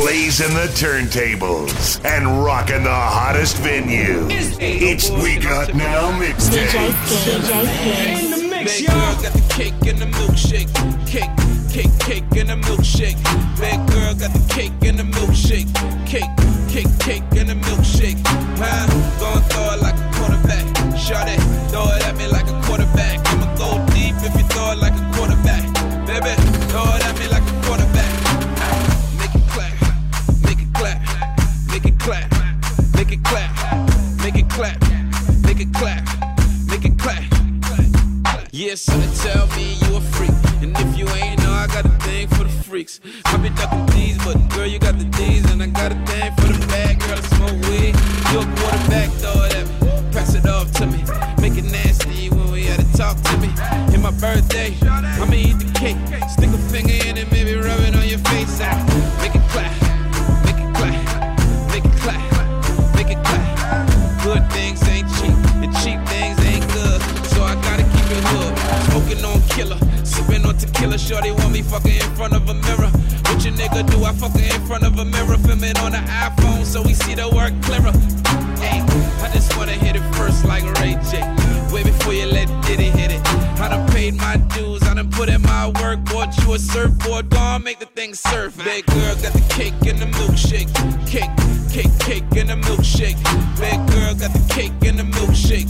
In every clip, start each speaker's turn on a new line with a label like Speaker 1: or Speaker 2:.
Speaker 1: blazing the turntables and rocking the hottest venue. It's We Got Now Mixtape.
Speaker 2: DJ
Speaker 3: In the mix,
Speaker 4: Big
Speaker 3: y'all.
Speaker 4: girl got the cake and the milkshake. Cake and the milkshake. Big girl got the cake and the milkshake. Cake and the milkshake. Huh? Gon' throw it like a quarterback. Shot it, throw it at me like a quarterback. I'ma go deep if you throw it like a quarterback. Baby, throw it at me like a quarterback. Make it clap, make it clap, make it clap, make it clap, make it clap, make it clap, make it clap. Yeah, so they tell me you a freak. And if you ain't know, I got a thing for the freaks. I be ducking D's, but girl, you got the D's. And I got a thing for the bag, girl, I smoke weed. You a quarterback, throw it at me. Pass it off to me. Make it nasty when we had to talk to me. In my birthday, I'ma eat the cake. Stick a finger in it, maybe rub it on your face. Make it clap, make it clap, make it clap, make it clap. Good things ain't cheap, and cheap things ain't good. So I gotta keep it hood. Smoking on killer, sipping on tequila. Shorty want me fucking in front of a mirror. What your nigga do? I fucking in front of a mirror. Film it on the iPhone so we see the work clearer. Hey, I just wanna hit it first like Ray J. Way before you let Diddy hit it. I done paid my dues, I done put in my work. Bought you a surfboard, go on, make the thing surf. Big girl got the cake and the milkshake. Cake and the milkshake. Big girl got the cake and the milkshake.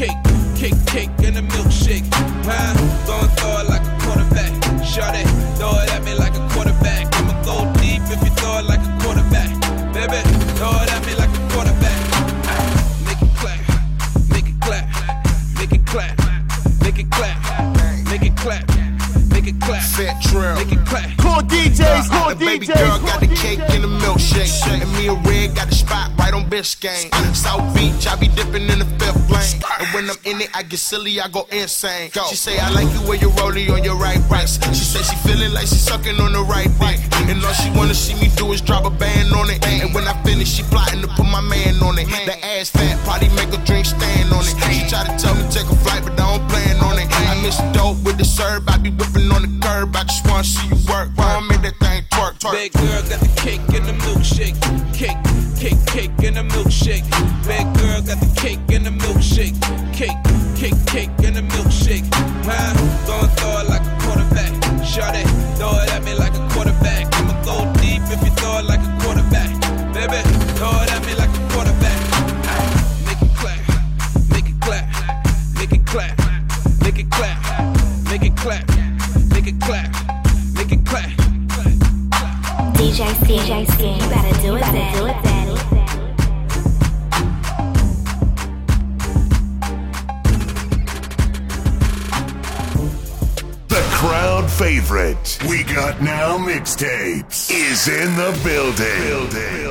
Speaker 4: Cake and the milkshake. Huh? Gon' throw it like a quarterback. Shot it, throw it at me like a quarterback. I'ma go deep if you throw it like a quarterback. Baby, throw it at me like a quarterback. Make it clap, make it clap, make it clap, make it clap, make it clap, make it clap,
Speaker 5: Fat Trail.
Speaker 4: make it clap.
Speaker 3: Cool DJs, cool
Speaker 5: The baby
Speaker 3: DJs.
Speaker 5: girl got the cake and the milkshake. And me and Red got the spot right on Biscayne. South Beach, I be dipping in the fifth lane. And when I'm in it, I get silly, I go insane. She say, I like you when you rollie on your right breast. She say she feeling like she sucking on the right dick. And all she wanna see me do is drop a band on it. And when I finish, she plotting to put my man on it. The ass fat, probably make her drink stand on it. She try to tell me take a flight, but I don't plan on it. I miss dope with the serve, I be whipping on the curb. I just wanna see you work, make that thing twerk.
Speaker 4: Big girl got the cake and the milkshake. Cake and the milkshake. Big girl got the cake and the milkshake. Cake and the milkshake. Huh? Gon' throw it like a quarterback. Shot it, throw it at me like a quarterback. I'ma go deep if you throw it like a quarterback. Baby, throw it at me like a quarterback. Make it clap, make it clap, make it clap, make it clap, make it clap, make it clap, make it clap.
Speaker 2: DJ Skin, you gotta do it, daddy.
Speaker 1: The crowd favorite, We Got Now Mixtapes, is in the building.